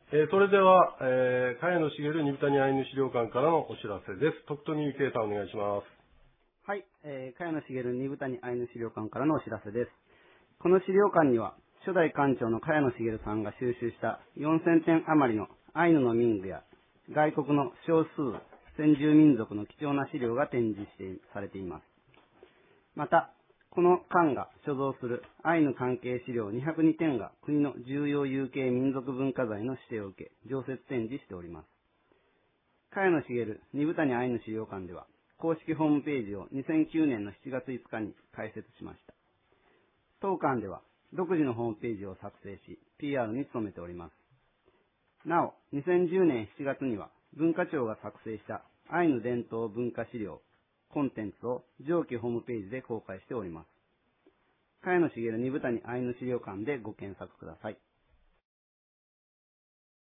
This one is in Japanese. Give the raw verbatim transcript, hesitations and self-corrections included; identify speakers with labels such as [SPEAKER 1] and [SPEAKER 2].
[SPEAKER 1] えー、それでは、えー、茅野茂二谷アイヌ資料館からのお知らせです。徳富幸恵さんお願いします。
[SPEAKER 2] はい、えー、茅野茂二谷アイヌ資料館からのお知らせです。この資料館には、初代館長の茅野茂さんが収集したよんせんてん余りのアイヌの民具や外国の少数先住民族の貴重な資料が展示してされています。また、この館が所蔵するアイヌ関係資料にひゃくにてんが国の重要有形民族文化財の指定を受け、常設展示しております。茅野茂二谷アイヌ資料館では、公式ホームページをにせんきゅうねんのしちがついつかに開設しました。当館では、独自のホームページを作成し、ピーアール に努めております。なお、にせんじゅうねんしちがつには、文化庁が作成したアイヌ伝統文化資料、コンテンツを上記ホームページで公開しております。茅野茂二谷アイヌ資料館でご検索ください。